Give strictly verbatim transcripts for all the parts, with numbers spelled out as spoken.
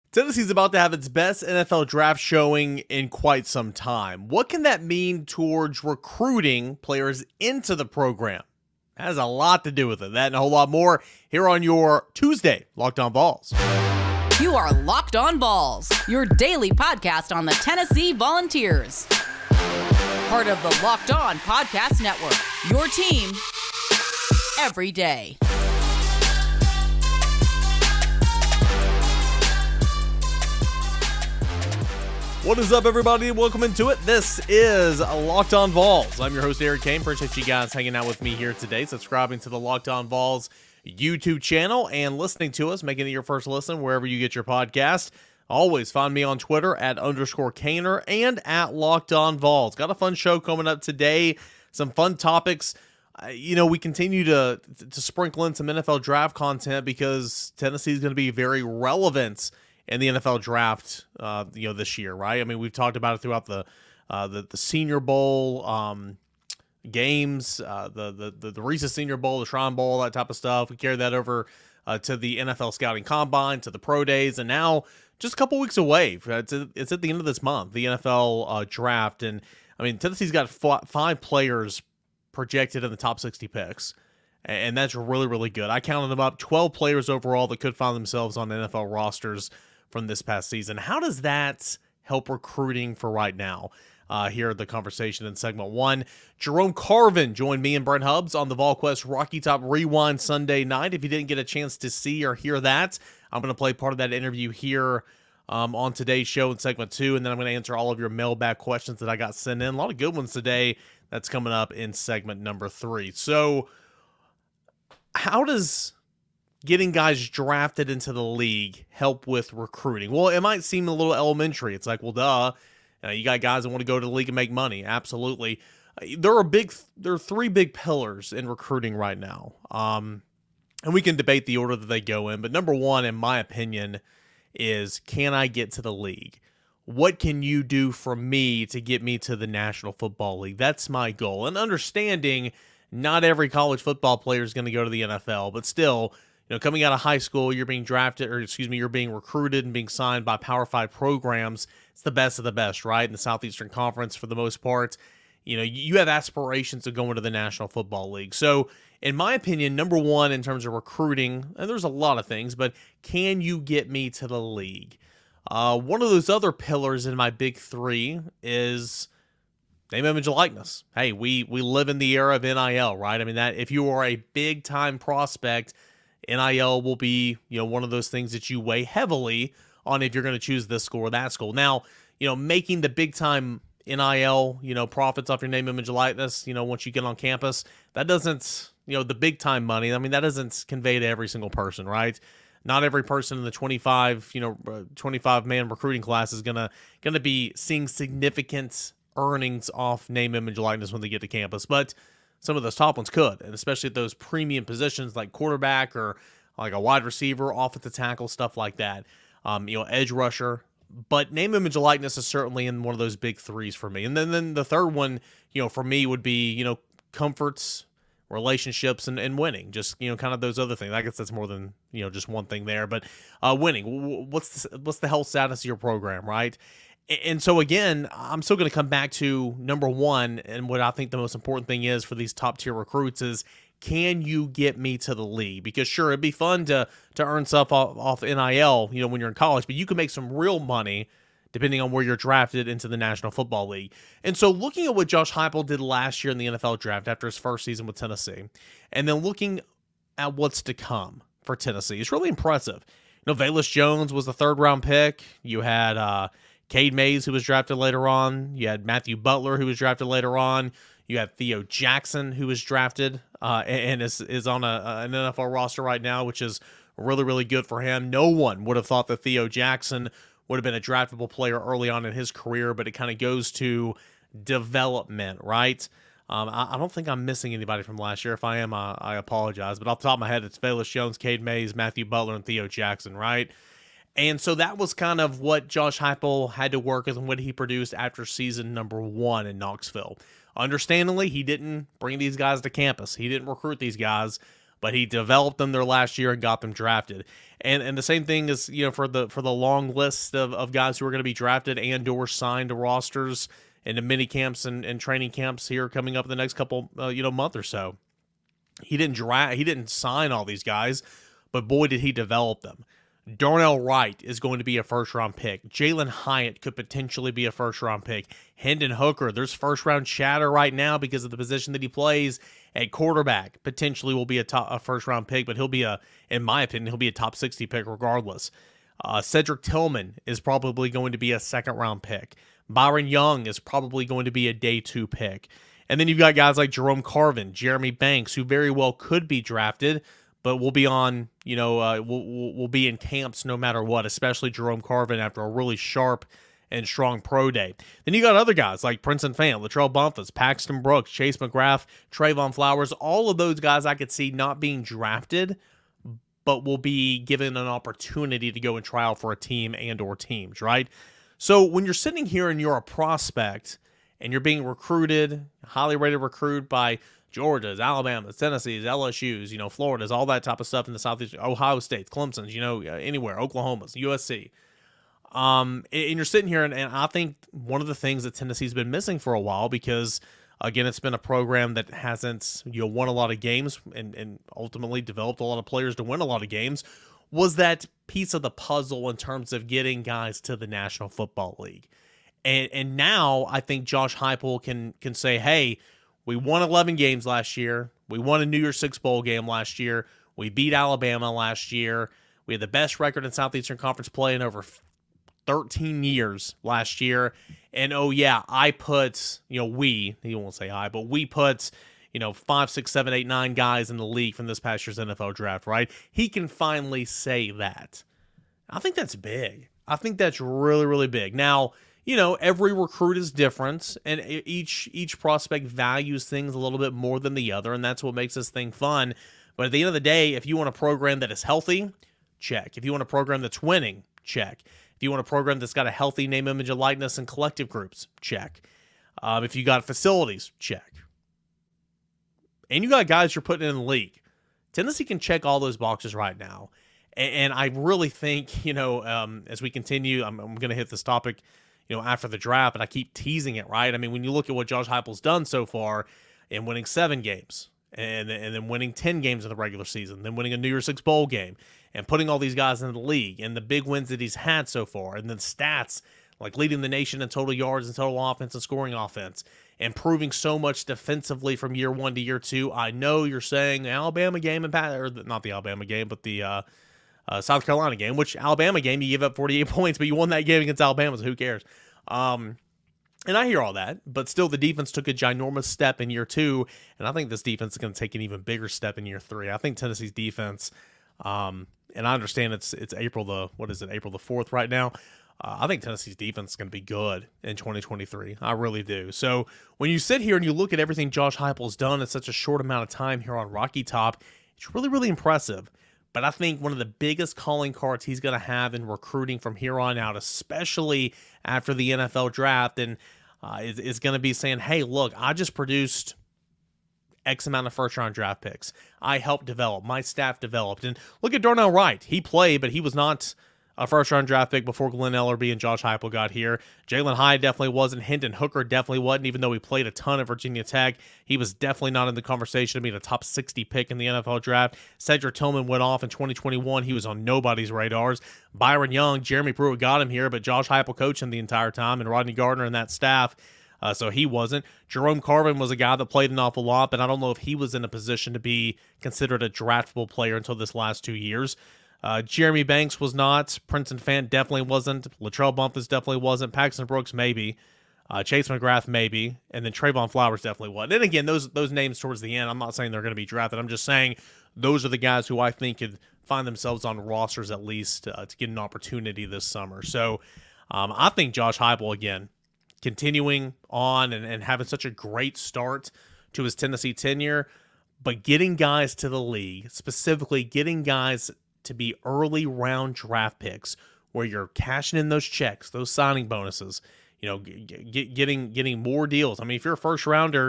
Tennessee's about to have its best N F L draft showing in quite some time. What can that mean towards recruiting players into the program? That has a lot to do with it. That and a whole lot more here on your Tuesday Locked On Vols. You are Locked On Vols, your daily podcast on the Tennessee Volunteers. Part of the Locked On Podcast Network, your team every day. What is up, everybody? Welcome into it. This is Locked On Vols. I'm your host, Eric Kane. Appreciate you guys hanging out with me here today, subscribing to the Locked On Vols YouTube channel and listening to us, making it your first listen wherever you get your podcast. Always find me on Twitter at underscore Kaner and at Locked On Vols. Got a fun show coming up today. Some fun topics. Uh, you know, we continue to to sprinkle in some N F L draft content because Tennessee is going to be very relevant in the N F L draft, uh, you know, this year, right? I mean, we've talked about it throughout the uh, the, the Senior Bowl um, games, uh, the, the the the Reese's Senior Bowl, the Shrine Bowl, that type of stuff. We carried that over uh, to the N F L Scouting Combine, to the Pro Days, and now just a couple weeks away. It's, it's at the end of this month, the N F L uh, draft, and I mean, Tennessee's got f- five players projected in the top sixty picks. And that's really, really good. I counted them up, twelve players overall that could find themselves on N F L rosters from this past season. How does that help recruiting for right now? Uh, here the conversation in segment one. Jerome Carvin joined me and Brent Hubbs on the VolQuest Rocky Top Rewind Sunday night. If you didn't get a chance to see or hear that, I'm going to play part of that interview here um, on today's show in segment two, and then I'm going to answer all of your mailbag questions that I got sent in. A lot of good ones today. That's coming up in segment number three. So how does getting guys drafted into the league help with recruiting? Well, it might seem a little elementary. It's like, well, duh, you, know, you got guys that want to go to the league and make money. Absolutely. There are big, there are three big pillars in recruiting right now. Um, and we can debate the order that they go in, but number one, in my opinion, is can I get to the league? What can you do for me to get me to the National Football League? That's my goal. And understanding not every college football player is going to go to the N F L, but still, you know, coming out of high school, you're being drafted, or excuse me, you're being recruited and being signed by Power Five programs. It's the best of the best, right? In the Southeastern Conference, for the most part, you know, you have aspirations of going to the National Football League. So, in my opinion, number one in terms of recruiting, and there's a lot of things, but can you get me to the league? Uh, one of those other pillars in my big three is name, image, and likeness. Hey, we we live in the era of N I L, right? I mean, that if you are a big time prospect, N I L will be, you know, one of those things that you weigh heavily on if you're going to choose this school or that school. Now, you know, making the big time N I L, you know, profits off your name, image, and likeness, you know, once you get on campus, that doesn't, you know, the big time money, I mean, that doesn't convey to every single person, right? Not every person in the twenty-five, you know, twenty-five man recruiting class is gonna gonna be seeing significant earnings off name, image, likeness when they get to campus, but some of those top ones could, and especially at those premium positions like quarterback or like a wide receiver, offensive tackle, stuff like that. Um, you know, edge rusher. But name, image, and likeness is certainly in one of those big threes for me. And then, then the third one, you know, for me would be, you know, comforts, relationships, and, and winning. Just, you know, kind of those other things. I guess that's more than, you know, just one thing there. But uh, winning. What's the, what's the health status of your program, right? And so, again, I'm still going to come back to number one, and what I think the most important thing is for these top-tier recruits is, can you get me to the league? Because, sure, it'd be fun to to earn stuff off, off N I L, you know, when you're in college, but you can make some real money depending on where you're drafted into the National Football League. And so looking at what Josh Heupel did last year in the N F L draft after his first season with Tennessee, and then looking at what's to come for Tennessee, it's really impressive. You know, Velus Jones was the third-round pick. You had uh, Cade Mays, who was drafted later on. You had Matthew Butler, who was drafted later on. You had Theo Jackson, who was drafted uh, and is is on a, an N F L roster right now, which is really, really good for him. No one would have thought that Theo Jackson would have been a draftable player early on in his career, but it kind of goes to development, right? Um, I, I don't think I'm missing anybody from last year. If I am, I, I apologize. But off the top of my head, it's Velus Jones, Cade Mays, Matthew Butler, and Theo Jackson, right? And so that was kind of what Josh Heupel had to work with and what he produced after season number one in Knoxville. Understandably, he didn't bring these guys to campus. He didn't recruit these guys, but he developed them their last year and got them drafted. And and the same thing is, you know, for the for the long list of, of guys who are going to be drafted and or signed to rosters and to mini camps and, and training camps here coming up in the next couple uh, you know month or so. He didn't draft, he didn't sign all these guys, but boy did he develop them. Darnell Wright is going to be a first-round pick. Jalen Hyatt could potentially be a first-round pick. Hendon Hooker, there's first-round chatter right now because of the position that he plays at quarterback. Potentially will be a, top, a first-round pick, but he'll be a, in my opinion, he'll be a top sixty pick regardless. Uh, Cedric Tillman is probably going to be a second-round pick. Byron Young is probably going to be a day two pick. And then you've got guys like Jerome Carvin, Jeremy Banks, who very well could be drafted, but we'll be on, you know, uh, we'll, we'll be in camps no matter what, especially Jerome Carvin after a really sharp and strong pro day. Then you got other guys like Princeton Fant, Latrell Bumpus, Paxton Brooks, Chase McGrath, Trayvon Flowers. All of those guys I could see not being drafted, but will be given an opportunity to go and try out for a team and or teams, right? So when you're sitting here and you're a prospect and you're being recruited, highly rated recruit by Georgia's, Alabama's, Tennessee's, L S U's, you know, Florida's, all that type of stuff in the Southeast, Ohio State's, Clemson's, you know, anywhere, Oklahoma's, U S C. Um, and you're sitting here, and, and I think one of the things that Tennessee's been missing for a while, because, again, it's been a program that hasn't, you know, won a lot of games and, and ultimately developed a lot of players to win a lot of games, was that piece of the puzzle in terms of getting guys to the National Football League. And and now I think Josh Heupel can can say, hey, we won eleven games last year. We won a New Year's Six Bowl game last year. We beat Alabama last year. We had the best record in Southeastern Conference play in over thirteen years last year. And, oh, yeah, I put, you know, we, he won't say I, but we put, you know, five, six, seven, eight, nine guys in the league from this past year's N F L draft, right? He can finally say that. I think that's big. I think that's really, really big. Now, you know, every recruit is different, and each each prospect values things a little bit more than the other, and that's what makes this thing fun. But at the end of the day, if you want a program that is healthy, check. If you want a program that's winning, check. If you want a program that's got a healthy name, image, and likeness and collective groups, check. Um, if you got facilities, check. And you got guys you're putting in the league. Tennessee can check all those boxes right now. And, and I really think, you know, um, as we continue, I'm, I'm going to hit this topic, you know, after the draft, and I keep teasing it, right? I mean, when you look at what Josh Heupel's done so far in winning seven games and, and then winning ten games in the regular season, then winning a New Year's Six Bowl game and putting all these guys into the league and the big wins that he's had so far, and then stats like leading the nation in total yards and total offense and scoring offense, improving so much defensively from year one to year two. I know you're saying the Alabama game, and or not the Alabama game, but the uh, uh, South Carolina game, which Alabama game, you give up forty-eight points, but you won that game against Alabama, so who cares? Um, and I hear all that, but still the defense took a ginormous step in year two, and I think this defense is going to take an even bigger step in year three. I think Tennessee's defense, um, and I understand it's it's April the, what is it, April the fourth right now. Uh, I think Tennessee's defense is going to be good in twenty twenty-three. I really do. So when you sit here and you look at everything Josh Heupel's done in such a short amount of time here on Rocky Top, it's really, really impressive. But I think one of the biggest calling cards he's going to have in recruiting from here on out, especially after the N F L draft, and uh, is, is going to be saying, hey, look, I just produced X amount of first-round draft picks. I helped develop. My staff developed. And look at Darnell Wright. He played, but he was not a first-round draft pick before Glenn Ellerbe and Josh Heupel got here. Jalen Hyatt definitely wasn't. Hendon Hooker definitely wasn't, even though he played a ton at Virginia Tech. He was definitely not in the conversation of being a top sixty pick in the N F L draft. Cedric Tillman went off in twenty twenty-one. He was on nobody's radars. Byron Young, Jeremy Pruitt got him here, but Josh Heupel coached him the entire time, and Rodney Gardner and that staff, uh, so he wasn't. Jerome Carvin was a guy that played an awful lot, but I don't know if he was in a position to be considered a draftable player until this last two years. Uh, Jeremy Banks was not. Princeton Fant definitely wasn't. Latrell Bumpus definitely wasn't. Paxton Brooks maybe. Uh, Chase McGrath maybe. And then Trayvon Flowers definitely wasn't. And again, those those names towards the end, I'm not saying they're going to be drafted. I'm just saying those are the guys who I think could find themselves on rosters at least uh, to get an opportunity this summer. So um, I think Josh Heupel, again, continuing on and, and having such a great start to his Tennessee tenure, but getting guys to the league, specifically getting guys to be early round draft picks where you're cashing in those checks, those signing bonuses, you know, get, getting getting more deals. I mean, if you're a first rounder,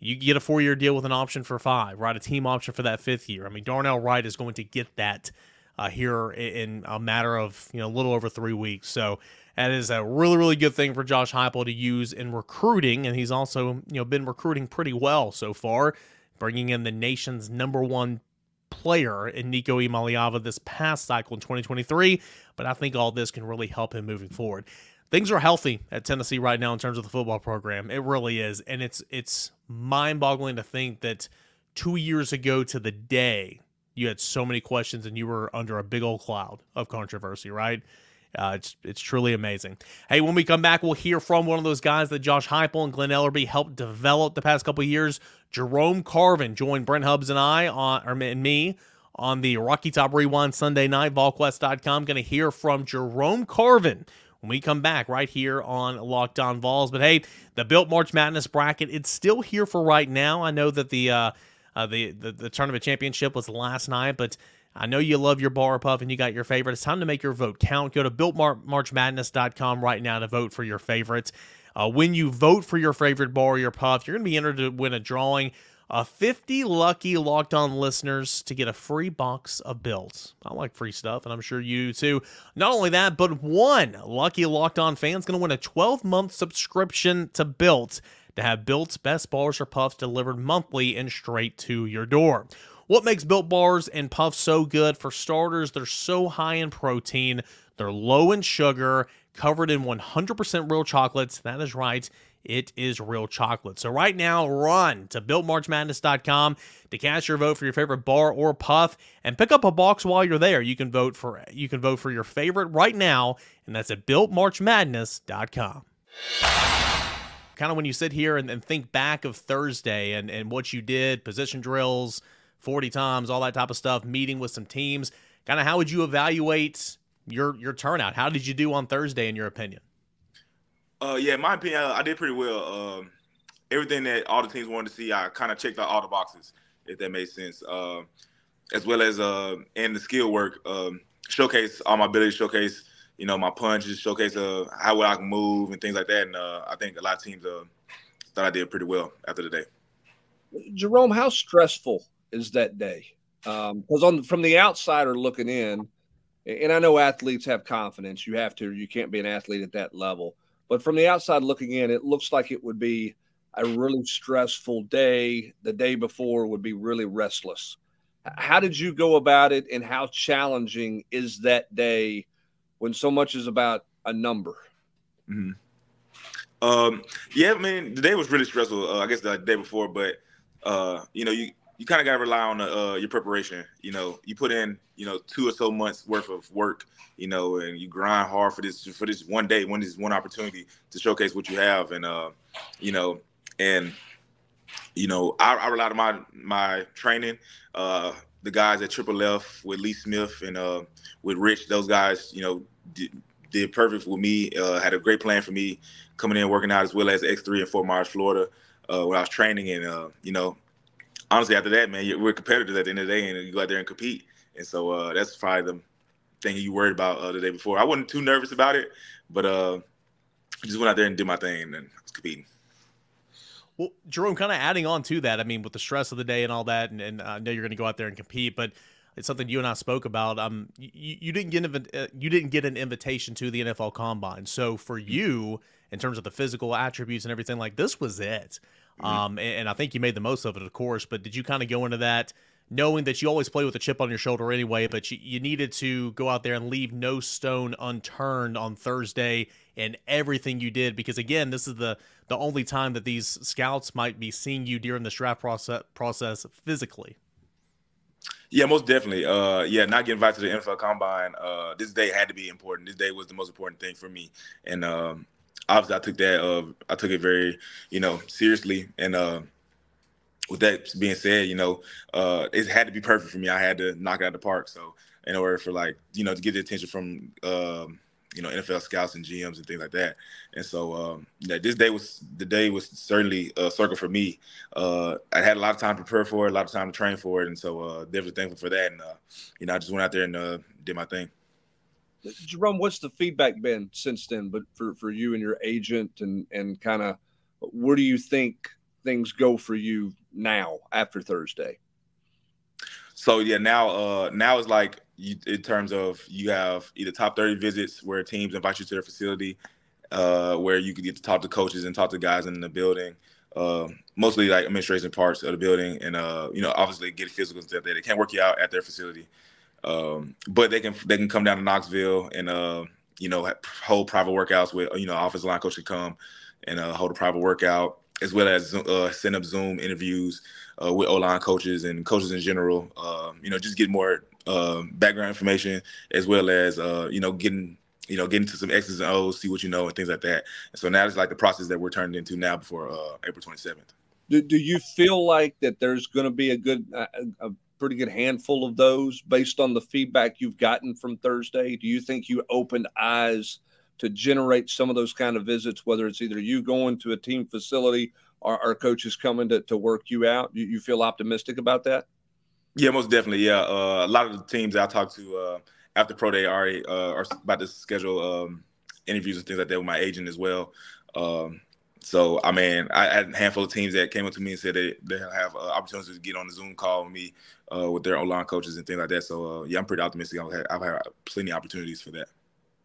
You get a four-year deal with an option for five, right? A team option for that fifth year. I mean, Darnell Wright is going to get that uh, here in a matter of, you know, a little over three weeks. So that is a really, really good thing for Josh Heupel to use in recruiting, and he's also, you know, been recruiting pretty well so far, bringing in the nation's number one player in Nico Iamaleava this past cycle in twenty twenty-three, but I think all this can really help him moving forward. Things are healthy at Tennessee right now in terms of the football program. It really is, and it's it's mind-boggling to think that two years ago to the day, you had so many questions and you were under a big old cloud of controversy, right? Uh, it's it's truly amazing. Hey, when we come back, we'll hear from one of those guys that Josh Heupel and Glenn Ellerbe helped develop the past couple of years. Jerome Carvin joined Brent Hubbs and I on, or and me on the Rocky Top Rewind Sunday night, vol quest dot com. Going to hear from Jerome Carvin when we come back right here on Locked On Vols. But hey, the Built March Madness bracket, it's still here for right now. I know that the uh, uh, the, the the tournament championship was last night, but I know you love your bar or puff and you got your favorite. It's time to make your vote count. Go to built march madness dot com right now to vote for your favorites. Uh, when you vote for your favorite bar or your puff, you're going to be entered to win a drawing of fifty lucky Locked On listeners to get a free box of Built. I like free stuff, and I'm sure you do too. Not only that, but one lucky Locked On fan is going to win a twelve-month subscription to Built to have Built's best bars or puffs delivered monthly and straight to your door. What makes Built bars and puffs so good? For starters, they're so high in protein, they're low in sugar, covered in one hundred percent real chocolates. That is right, it is real chocolate. So right now, run to built march madness dot com to cast your vote for your favorite bar or puff, and pick up a box while you're there. You can vote for you can vote for your favorite right now, and that's at built march madness dot com. Kind of when you sit here and, and think back of Thursday and, and what you did, position drills, forty times, all that type of stuff, meeting with some teams, kind of how would you evaluate your your turnout? How did you do on Thursday, in your opinion? Uh, yeah, in my opinion, I did pretty well. Um, everything that all the teams wanted to see, I kind of checked out all the boxes, if that makes sense. Uh, as well as uh, in the skill work, um, showcase all my abilities, showcase, you know, my punches, showcase uh, how well I can move and things like that. And uh, I think a lot of teams uh, thought I did pretty well after the day. Jerome, how stressful is that day? Because um, on from the outsider looking in, and I know athletes have confidence. You have to. You can't be an athlete at that level. But from the outside looking in, it looks like it would be a really stressful day. The day before would be really restless. How did you go about it, and how challenging is that day when so much is about a number? Mm-hmm. Um, yeah, I mean, the day was really stressful, uh, I guess the day before. But, uh, you know, you – you kind of got to rely on uh, your preparation. You know, you put in, you know, two or so months worth of work, you know, and you grind hard for this, for this one day, when this one opportunity to showcase what you have. And, uh, you know, and, you know, I, I relied on my, my training, uh, the guys at Triple F with Lee Smith and uh, with Rich, those guys, you know, did, did perfect with me, uh, had a great plan for me coming in, working out, as well as X three in Fort Myers, Florida, uh, when I was training. And, uh, you know, honestly, after that, man, we're competitors at the end of the day, and you go out there and compete. And so uh, that's probably the thing you worried about uh, the day before. I wasn't too nervous about it, but uh, I just went out there and did my thing, and I was competing. Well, Jerome, kind of adding on to that, I mean, with the stress of the day and all that, and, and I know you're going to go out there and compete, but it's something you and I spoke about. Um, you, you didn't get uh, you didn't get an invitation to the N F L Combine, so for you, in terms of the physical attributes and everything, like this was it. Mm-hmm. Um, and, and I think you made the most of it, of course. But did you kind of go into that knowing that you always play with a chip on your shoulder anyway, but you, you needed to go out there and leave no stone unturned on Thursday in everything you did? Because again, this is the the only time that these scouts might be seeing you during this draft process process physically. Yeah, most definitely. Uh, yeah, not getting invited to the N F L Combine, uh, this day had to be important. This day was the most important thing for me. And um, obviously I took that, uh, I took it very, you know, seriously. And uh, with that being said, you know, uh, it had to be perfect for me. I had to knock it out of the park. So in order for, like, you know, to get the attention from, um, you know, N F L scouts and G Ms and things like that. And so um, yeah, this day was, the day was certainly a circle for me. Uh, I had a lot of time to prepare for it, a lot of time to train for it. And so uh, definitely thankful for that. And, uh, you know, I just went out there and uh, did my thing. Jerome, what's the feedback been since then, but for, for you and your agent, and, and kind of where do you think things go for you now after Thursday? So yeah, now uh, now it's like you, in terms of you have either top thirty visits where teams invite you to their facility, uh, where you can get to talk to coaches and talk to guys in the building, uh, mostly like administration parts of the building, and uh, you know, obviously get physicals and stuff. They can't work you out at their facility, um, but they can they can come down to Knoxville and uh, you know, hold private workouts with, you know, offensive line coach to come and uh, hold a private workout, as well as uh, send up Zoom interviews uh, with O-line coaches and coaches in general. Um, you know, just get more uh, background information, as well as uh, you know, getting you know getting to some X's and O's, see what you know, and things like that. And so now it's like the process that we're turning into now before uh, April twenty-seventh. Do, do you feel like that there's going to be a good, a, a pretty good handful of those based on the feedback you've gotten from Thursday? Do you think you opened eyes to generate some of those kind of visits, whether it's either you going to a team facility or, or coaches coming to, to work you out? You, you feel optimistic about that? Yeah, most definitely. Yeah, uh, a lot of the teams I talked to uh, after Pro Day already uh, are about to schedule um, interviews and things like that with my agent as well. Um, So, I mean, I had a handful of teams that came up to me and said they, they have uh, opportunities to get on the Zoom call with me uh, with their O-line coaches and things like that. So, uh, yeah, I'm pretty optimistic. I've had, I've had plenty of opportunities for that.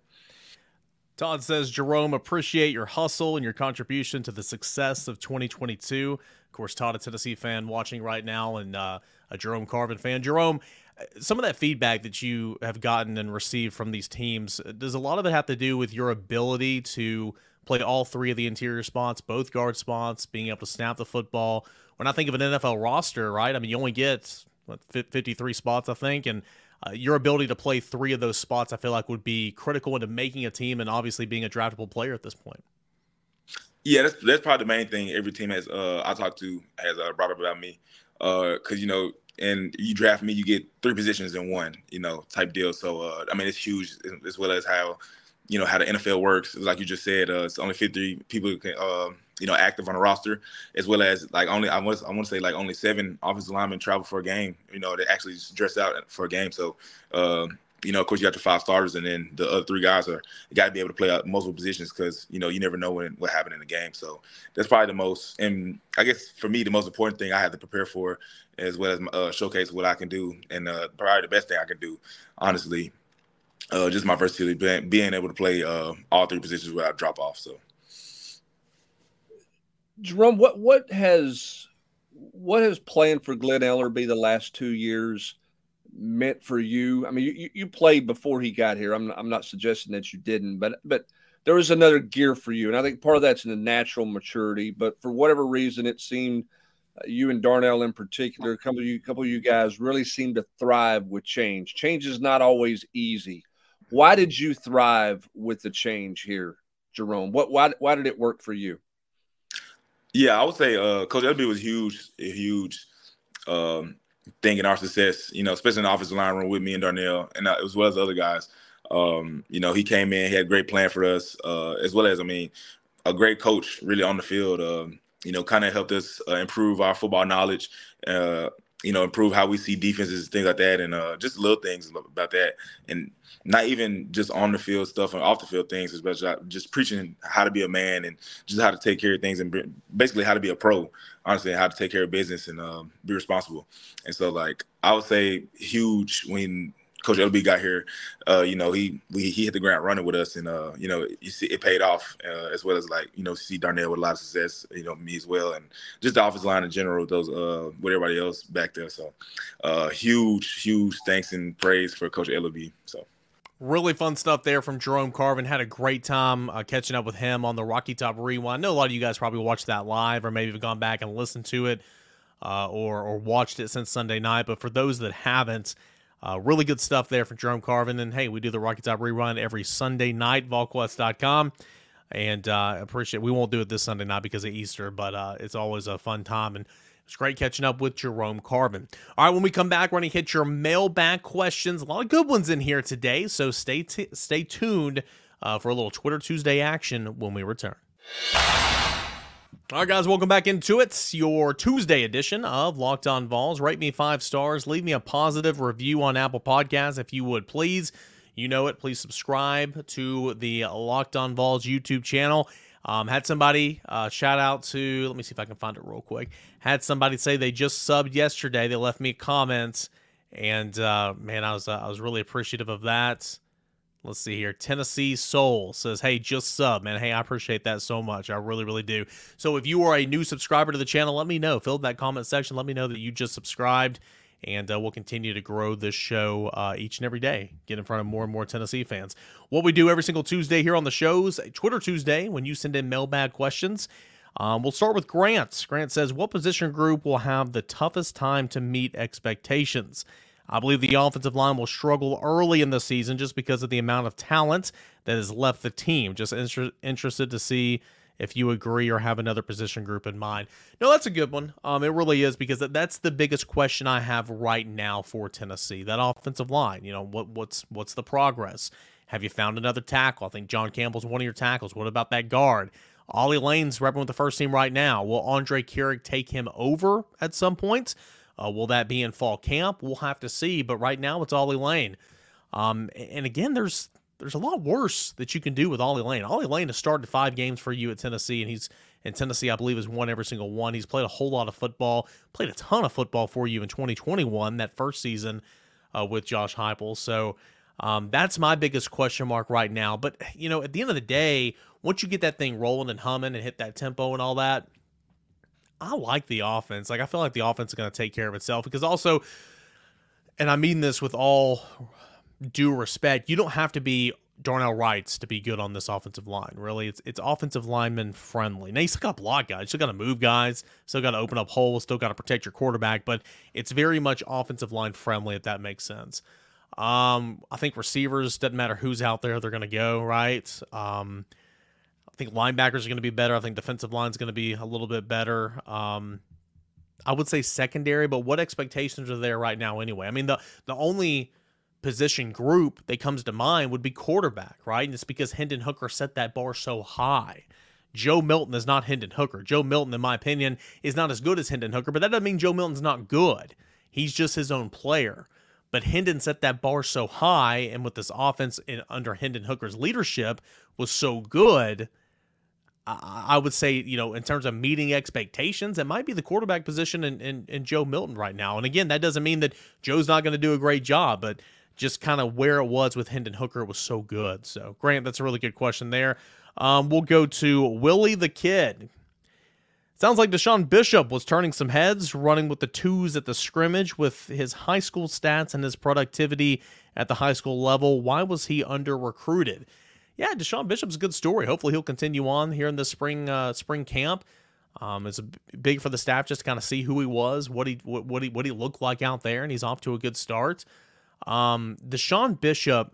Todd says, Jerome, appreciate your hustle and your contribution to the success of twenty twenty-two. Of course, Todd, a Tennessee fan watching right now, and uh, a Jerome Carvin fan. Jerome, some of that feedback that you have gotten and received from these teams, does a lot of it have to do with your ability to play all three of the interior spots, both guard spots, being able to snap the football? When I think of an N F L roster, right, I mean, you only get what, fifty-three spots, I think, and uh, your ability to play three of those spots, I feel like, would be critical into making a team and obviously being a draftable player at this point. Yeah, that's that's probably the main thing every team has uh, I talked to has uh, brought up about me, because uh, you know, and you draft me, you get three positions in one, you know, type deal. So uh, I mean, it's huge, as well as how, you know, how the N F L works. Like you just said, uh, it's only fifty people who can, uh, you know, active on a roster, as well as like only, I want I want to say like only seven offensive linemen travel for a game, you know, they actually just dress out for a game. So, uh, you know, of course you got your five starters, and then the other three guys are, you got to be able to play out multiple positions, because, you know, you never know when, what happened in the game. So that's probably the most, and I guess for me, the most important thing I have to prepare for, as well as uh, showcase what I can do. And uh, probably the best thing I can do, honestly, Uh, just my versatility, being, being able to play uh, all three positions without drop off. So, Jerome, what what has what has playing for Glenn Ellerbe the last two years meant for you? I mean, you, you played before he got here. I'm I'm not suggesting that you didn't, but but there was another gear for you, and I think part of that's in the natural maturity. But for whatever reason, it seemed uh, you and Darnell in particular, a couple of you, couple of you guys really seem to thrive with change. Change is not always easy. Why did you thrive with the change here, Jerome? What why why did it work for you? Yeah, I would say uh, Coach Ellerbe was huge, a huge um, thing in our success, you know, especially in the offensive line room with me and Darnell, and uh, as well as the other guys. Um, you know, he came in, he had a great plan for us, uh, as well as, I mean, a great coach really on the field, uh, you know, kind of helped us uh, improve our football knowledge, uh, you know, improve how we see defenses, things like that, and uh, just little things about that. And not even just on the field stuff and off the field things, especially just preaching how to be a man and just how to take care of things, and basically how to be a pro, honestly, how to take care of business and um, be responsible. And so, like, I would say huge when Coach Ellerbe got here. Uh, you know, he we, he hit the ground running with us, and uh, you know, you see it paid off, uh, as well as, like, you know, see Darnell with a lot of success, you know, me as well, and just the offensive line in general, those uh, with everybody else back there. So, uh, huge, huge thanks and praise for Coach Ellerbe. So. Really fun stuff there from Jerome Carvin. Had a great time uh, catching up with him on the Rocky Top Rewind. I know a lot of you guys probably watched that live, or maybe have gone back and listened to it, uh, or or watched it since Sunday night. But for those that haven't, uh, really good stuff there from Jerome Carvin. And hey, we do the Rocky Top Rewind every Sunday night, vol quest dot com. And uh, appreciate. We won't do it this Sunday night because of Easter, but uh, it's always a fun time. And it's great catching up with Jerome Carvin. All right, when we come back, we're going to hit your mailbag questions. A lot of good ones in here today, so stay t- stay tuned uh, for a little Twitter Tuesday action when we return. All right, guys, welcome back into it. Your Tuesday edition of Locked On Vols. Rate me five stars. Leave me a positive review on Apple Podcasts if you would, please. You know it. Please subscribe to the Locked On Vols YouTube channel. Um, had somebody uh, shout out to, let me see if I can find it real quick. Had somebody say they just subbed yesterday. They left me a comment, and uh, man, I was uh, I was really appreciative of that. Let's see here. Tennessee Soul says, hey, just sub, man. Hey, I appreciate that so much. I really, really do. So if you are a new subscriber to the channel, let me know. Fill in that comment section. Let me know that you just subscribed, and uh, we'll continue to grow this show uh, each and every day, get in front of more and more Tennessee fans. What we do every single Tuesday here on the shows, Twitter Tuesday, when you send in mailbag questions. Um, we'll start with Grant. Grant says, what position group will have the toughest time to meet expectations? I believe the offensive line will struggle early in the season just because of the amount of talent that has left the team. Just inter- interested to see if you agree or have another position group in mind. No, that's a good one. Um, it really is, because that's the biggest question I have right now for Tennessee. That offensive line, you know, what what's what's the progress? Have you found another tackle? I think John Campbell's one of your tackles. What about that guard? Ollie Lane's repping with the first team right now. Will Andre Carrick take him over at some point? Uh, will that be in fall camp? We'll have to see. But right now, it's Ollie Lane. Um, and again, there's there's a lot worse that you can do with Ollie Lane. Ollie Lane has started five games for you at Tennessee, and he's in Tennessee, I believe, has won every single one. He's played a whole lot of football, played a ton of football for you in twenty twenty-one, that first season uh, with Josh Heupel. So um, that's my biggest question mark right now. But, you know, at the end of the day, once you get that thing rolling and humming and hit that tempo and all that, I like the offense. Like, I feel like the offense is going to take care of itself, because also, and I mean this with all due respect, you don't have to be Darnell Wrights to be good on this offensive line. Really, it's it's offensive lineman friendly. Now, you still got to block guys, you still got to move guys, still got to open up holes, still got to protect your quarterback, but it's very much offensive line friendly, if that makes sense. Um, I think receivers, doesn't matter who's out there, they're going to go, right? Um, I think linebackers are going to be better. I think defensive line is going to be a little bit better. Um, I would say secondary, but what expectations are there right now anyway? I mean, the the only position group that comes to mind would be quarterback, right? And it's because Hendon Hooker set that bar so high. Joe Milton is not Hendon Hooker. Joe Milton, in my opinion, is not as good as Hendon Hooker, but that doesn't mean Joe Milton's not good. He's just his own player. But Hendon set that bar so high, and with this offense in, under Hendon Hooker's leadership was so good, I would say, you know, in terms of meeting expectations, it might be the quarterback position in, in, in Joe Milton right now. And again, that doesn't mean that Joe's not going to do a great job, but just kind of where it was with Hendon Hooker was so good. So, Grant, that's a really good question there. Um, we'll go to Willie the Kid. Sounds like Deshaun Bishop was turning some heads, running with the twos at the scrimmage with his high school stats and his productivity at the high school level. Why was he under-recruited? Yeah, Deshaun Bishop's a good story. Hopefully he'll continue on here in the spring uh, spring camp. Um, it's a b- big for the staff just to kind of see who he was, what he what, what he what he looked like out there, and he's off to a good start. Um, Deshaun Bishop,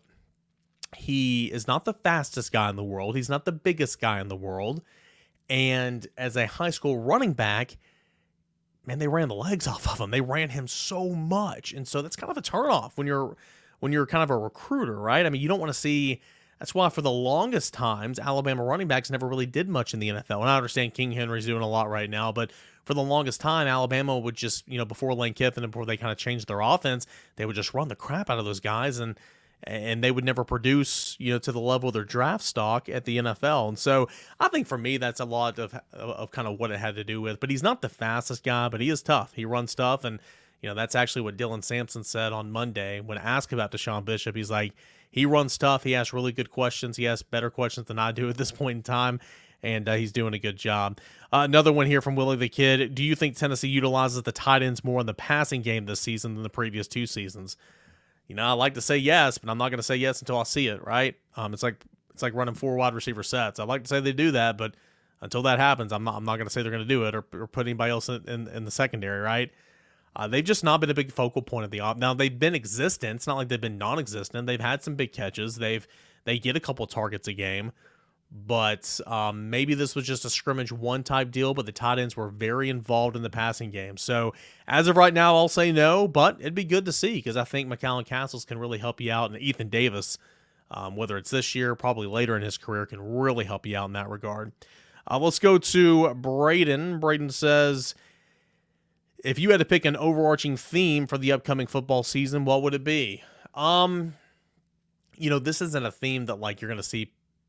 he is not the fastest guy in the world. He's not the biggest guy in the world. And as a high school running back, man, they ran the legs off of him. They ran him so much, and so that's kind of a turnoff when you're when you're kind of a recruiter, right? I mean, you don't want to see. That's why for the longest times, Alabama running backs never really did much in the N F L. And I understand King Henry's doing a lot right now, but for the longest time, Alabama would just, you know, before Lane Kiffin and before they kind of changed their offense, they would just run the crap out of those guys, and and they would never produce, you know, to the level of their draft stock at the N F L. And so I think for me, that's a lot of of kind of what it had to do with. But he's not the fastest guy, but he is tough. He runs tough, and you know, that's actually what Dylan Sampson said on Monday when asked about Deshaun Bishop. He's like, he runs tough. He asks really good questions. He asks better questions than I do at this point in time, and uh, he's doing a good job. Uh, another one here from Willie the Kid. Do you think Tennessee utilizes the tight ends more in the passing game this season than the previous two seasons? You know, I like to say yes, but I'm not going to say yes until I see it, right? Um, it's like it's like running four wide receiver sets. I like to say they do that, but until that happens, I'm not I'm not going to say they're going to do it or, or put anybody else in, in, in the secondary, right? Uh, they've just not been a big focal point of the off. Now, they've been existent. It's not like they've been non-existent. They've had some big catches. They've they get a couple targets a game. But um, maybe this was just a scrimmage one type deal, but the tight ends were very involved in the passing game. So as of right now, I'll say no, but it'd be good to see because I think McCallan Castles can really help you out. And Ethan Davis, um, whether it's this year, probably later in his career, can really help you out in that regard. Uh, let's go to Braden. Braden says, if you had to pick an overarching theme for the upcoming football season, what would it be? Um, you know, this isn't a theme that like you're going to see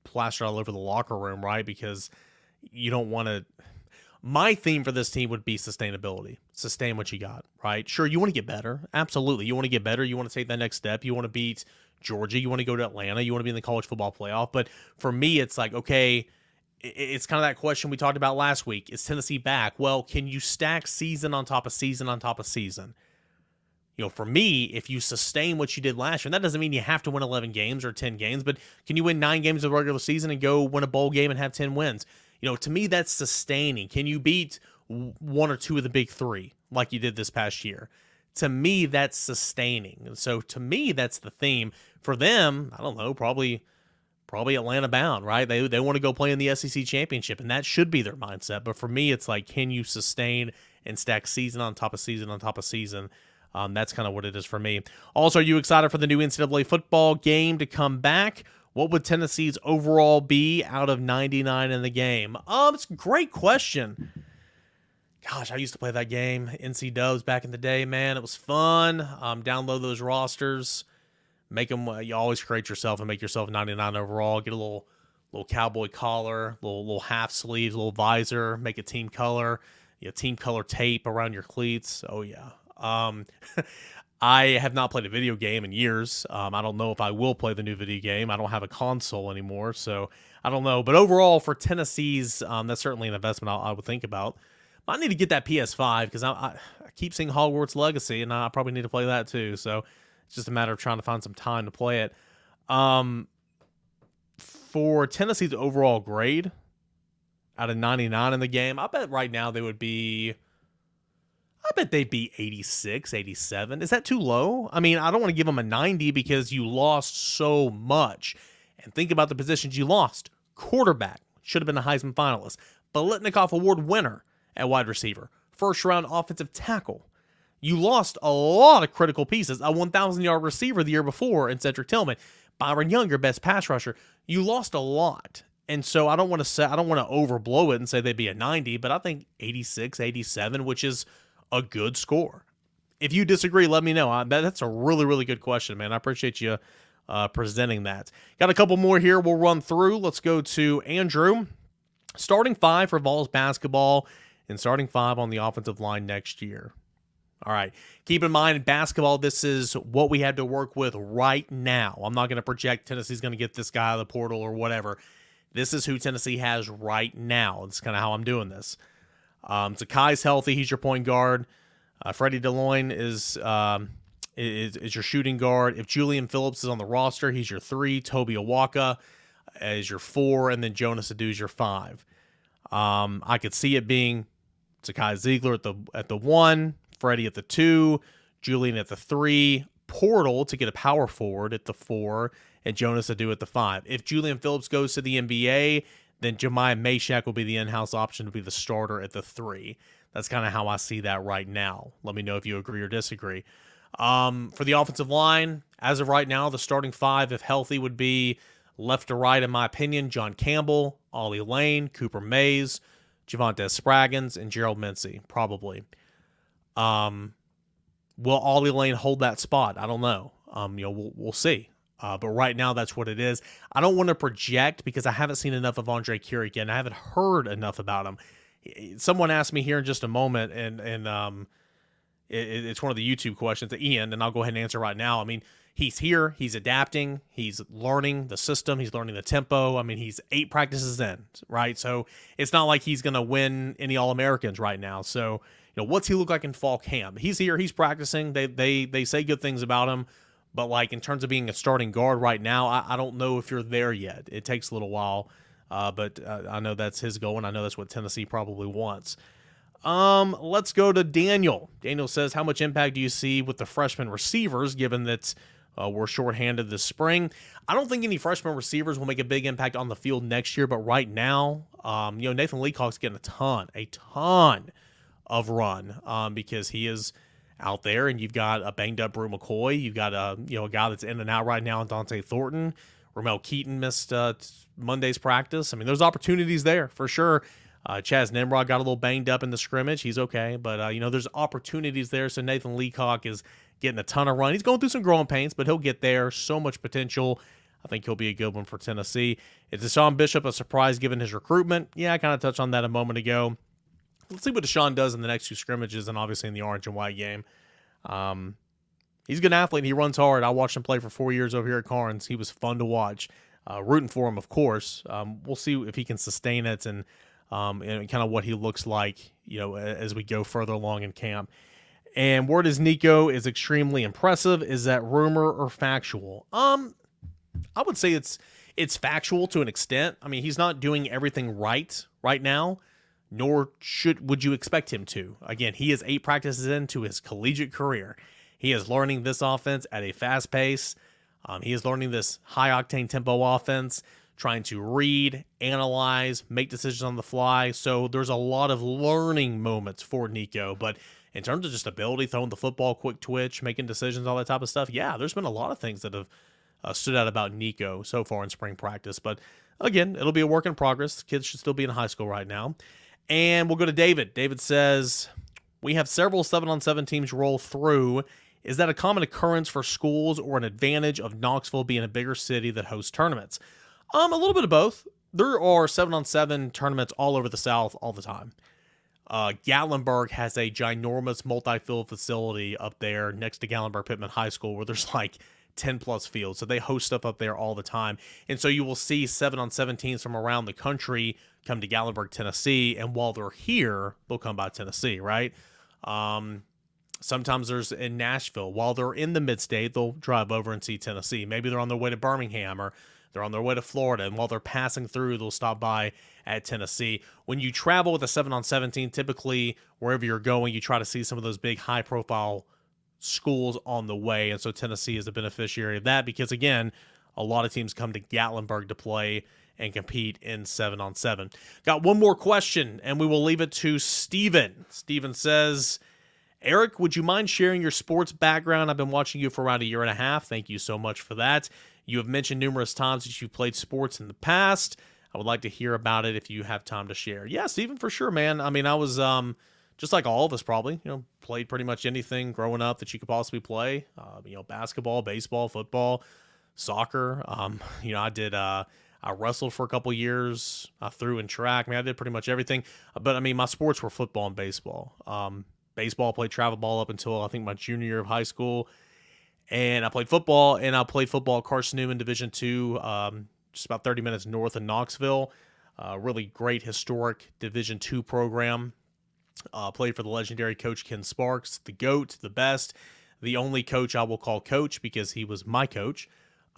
plastered all over the locker room, right? Because you don't want to. My theme for this team would be sustainability. Sustain what you got, right? Sure, you want to get better. Absolutely. You want to get better. You want to take that next step. You want to beat Georgia. You want to go to Atlanta. You want to be in the college football playoff. But for me, it's like, okay, it's kind of that question we talked about last week. Is Tennessee back? Well, can you stack season on top of season on top of season? You know, for me, if you sustain what you did last year, and that doesn't mean you have to win eleven games or ten games, but can you win nine games of the regular season and go win a bowl game and have ten wins? You know, to me, that's sustaining. Can you beat one or two of the big three like you did this past year? To me, that's sustaining. And so to me, that's the theme. For them, I don't know, probably probably Atlanta bound, right? They they want to go play in the S E C championship, and that should be their mindset. But for me, it's like, can you sustain and stack season on top of season on top of season? Um, that's kind of what it is for me. Also, are you excited for the new N C double A football game to come back? What would Tennessee's overall be out of ninety-nine in the game? Um, it's a great question. Gosh, I used to play that game, N C Dubs, back in the day, man. It was fun. Um, download those rosters. Make them, uh, you always create yourself and make yourself ninety-nine overall. Get a little little cowboy collar, little little half sleeves, little visor. Make a team color, you know, team color tape around your cleats. Oh, yeah. Um, I have not played a video game in years. Um, I don't know if I will play the new video game. I don't have a console anymore, so I don't know. But overall, for Tennessee's, um, that's certainly an investment I, I would think about. I need to get that P S five because I, I, I keep seeing Hogwarts Legacy, and I probably need to play that too. So it's just a matter of trying to find some time to play it. Um, for Tennessee's overall grade out of ninety-nine in the game, I bet right now they would be... I bet they'd be eighty-six, eighty-seven. Is that too low? I mean, I don't want to give them a ninety because you lost so much. And think about the positions you lost. Quarterback, should have been a Heisman finalist. Biletnikoff Award winner at wide receiver. First round offensive tackle. You lost a lot of critical pieces. A one thousand yard receiver the year before in Cedric Tillman. Byron Young, your best pass rusher. You lost a lot. And so I don't want to say, I don't want to overblow it and say they'd be a ninety, but I think eighty-six, eighty-seven, which is a good score. If you disagree, let me know. I, that, that's a really, really good question, man. I appreciate you uh, presenting that. Got a couple more here we'll run through. Let's go to Andrew. Starting five for Vols basketball and starting five on the offensive line next year. All right. Keep in mind, in basketball, this is what we had to work with right now. I'm not going to project Tennessee's going to get this guy out of the portal or whatever. This is who Tennessee has right now. That's kind of how I'm doing this. Um, Zakai's healthy. He's your point guard. Uh, Freddie DeLoyne is, um, is is your shooting guard. If Julian Phillips is on the roster, he's your three. Toby Awaka is your four. And then Jonas Adu is your five. Um, I could see it being Zakai Ziegler at the at the one, Freddie at the two, Julian at the three, Portal to get a power forward at the four, and Jonas Adu at the five. If Julian Phillips goes to the N B A, then Jemiah Mashack will be the in-house option to be the starter at the three. That's kind of how I see that right now. Let me know if you agree or disagree. Um, for the offensive line, as of right now, the starting five, if healthy, would be left to right, in my opinion, John Campbell, Ollie Lane, Cooper Mays, Javonte Spraggins, and Gerald Mincy, probably. Um, will Ollie Lane hold that spot? I don't know. Um, you know, we'll, we'll see. Uh, but right now, that's what it is. I don't want to project because I haven't seen enough of Andre Keurig yet. I haven't heard enough about him. Someone asked me here in just a moment, and and um, it, it's one of the YouTube questions to Ian, and I'll go ahead and answer right now. I mean, he's here. He's adapting. He's learning the system. He's learning the tempo. I mean, he's eight practices in, right? So it's not like he's going to win any All-Americans right now. So, you know, what's he look like in fall camp? He's here. He's practicing. They they they say good things about him. But, like, in terms of being a starting guard right now, I, I don't know if you're there yet. It takes a little while. Uh, but uh, I know that's his goal, and I know that's what Tennessee probably wants. Um, let's go to Daniel. Daniel says, how much impact do you see with the freshman receivers, given that uh, we're shorthanded this spring? I don't think any freshman receivers will make a big impact on the field next year, but right now, um, you know, Nathan Leacock's getting a ton, a ton of run um, because he is – out there, and you've got a banged up Brew McCoy. You've got a you know a guy that's in and out right now, Dante Thornton. Ramel Keaton missed uh, Monday's practice. I mean, there's opportunities there for sure. Uh, Chaz Nimrod got a little banged up in the scrimmage. He's okay, but uh, you know there's opportunities there. So Nathan Leacock is getting a ton of run. He's going through some growing pains, but he'll get there. So much potential. I think he'll be a good one for Tennessee. Is Deshaun Bishop a surprise given his recruitment? Yeah, I kind of touched on that a moment ago. Let's see what Deshaun does in the next two scrimmages and obviously in the orange and white game. Um, he's a good athlete. He runs hard. I watched him play for four years over here at Carnes. He was fun to watch. Uh, rooting for him, of course. Um, we'll see if he can sustain it and, um, and kind of what he looks like, you know, as we go further along in camp. And word is Nico is extremely impressive. Is that rumor or factual? Um, I would say it's it's factual to an extent. I mean, he's not doing everything right right now, nor should would you expect him to. Again, he is eight practices into his collegiate career. He is learning this offense at a fast pace. Um, he is learning this high-octane tempo offense, trying to read, analyze, make decisions on the fly. So there's a lot of learning moments for Nico. But in terms of just ability, throwing the football, quick twitch, making decisions, all that type of stuff, yeah, there's been a lot of things that have uh, stood out about Nico so far in spring practice. But again, it'll be a work in progress. Kids should still be in high school right now. And we'll go to David. David says, we have several seven on seven teams roll through. Is that a common occurrence for schools or an advantage of Knoxville being a bigger city that hosts tournaments? Um, a little bit of both. There are seven on seven tournaments all over the South all the time. Uh, Gatlinburg has a ginormous multi-field facility up there next to Gatlinburg Pittman High School where there's like ten plus fields. So they host stuff up there all the time. And so you will see seven on seven teams from around the country come to Gatlinburg, Tennessee. And while they're here, they'll come by Tennessee, right? Um, Sometimes there's in Nashville. While they're in the mid-state, they'll drive over and see Tennessee. Maybe they're on their way to Birmingham or they're on their way to Florida. And while they're passing through, they'll stop by at Tennessee. When you travel with a seven on seventeen, typically wherever you're going, you try to see some of those big high-profile schools on the way. And so Tennessee is a beneficiary of that because, again, a lot of teams come to Gatlinburg to play and compete in seven on seven. Got one more question, and we will leave it to Steven. Steven says, Eric, would you mind sharing your sports background? I've been watching you for around a year and a half. Thank you so much for that. You have mentioned numerous times that you've played sports in the past. I would like to hear about it if you have time to share. Yeah, Steven, for sure, man. I mean, I was um, just like all of us probably, you know, played pretty much anything growing up that you could possibly play. Uh, you know, basketball, baseball, football, soccer. Um, you know, I did uh, I wrestled for a couple years. I threw in track. I mean, I did pretty much everything. But, I mean, my sports were football and baseball. Um Baseball, played travel ball up until I think my junior year of high school. And I played football, and I played football at Carson Newman Division two, um, just about thirty minutes north of Knoxville. Uh, really great historic Division two program. Uh, played for the legendary coach Ken Sparks, the GOAT, the best, the only coach I will call coach because he was my coach.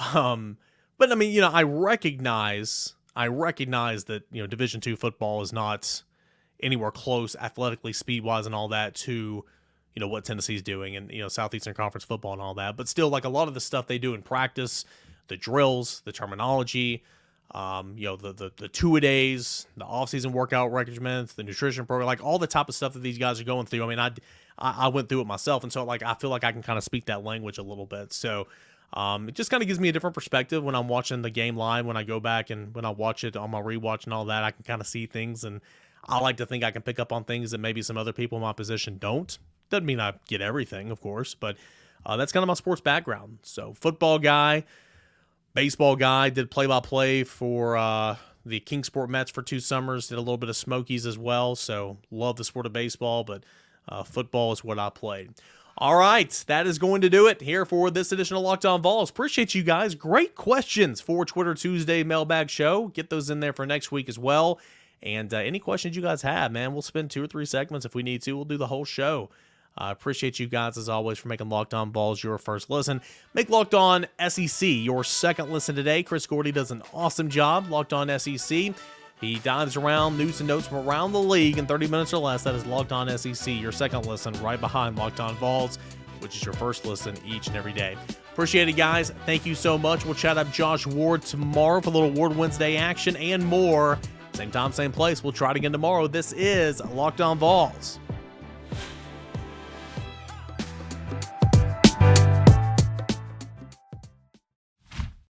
Um, but I mean, you know, I recognize, I recognize that, you know, Division two football is not anywhere close athletically, speed-wise, and all that to, you know, what Tennessee's doing and, you know, Southeastern Conference football and all that. But still, like a lot of the stuff they do in practice, the drills, the terminology, um, you know, the the, the two-a-days, the off-season workout regimens, the nutrition program, like all the type of stuff that these guys are going through. I mean, I, I went through it myself, and so, like, I feel like I can kind of speak that language a little bit. So um, it just kind of gives me a different perspective when I'm watching the game live, when I go back and when I watch it on my rewatch and all that. I can kind of see things, and I like to think I can pick up on things that maybe some other people in my position don't. Doesn't mean I get everything, of course, but uh, that's kind of my sports background. So football guy, baseball guy, did play-by-play for uh, the Kingsport Mets for two summers, did a little bit of Smokies as well, so love the sport of baseball, but uh, football is what I played. All right, that is going to do it here for this edition of Locked On Vols. Appreciate you guys. Great questions for Twitter Tuesday Mailbag Show. Get those in there for next week as well. And uh, any questions you guys have, man, we'll spend two or three segments if we need to. We'll do the whole show. I uh, appreciate you guys, as always, for making Locked On Vols your first listen. Make Locked On S E C your second listen today. Chris Gordy does an awesome job. Locked On S E C. He dives around news and notes from around the league in thirty minutes or less. That is Locked On S E C, your second listen, right behind Locked On Vols, which is your first listen each and every day. Appreciate it, guys. Thank you so much. We'll chat up Josh Ward tomorrow for a little Ward Wednesday action and more. Same time, same place. We'll try it again tomorrow. This is Locked On Vols.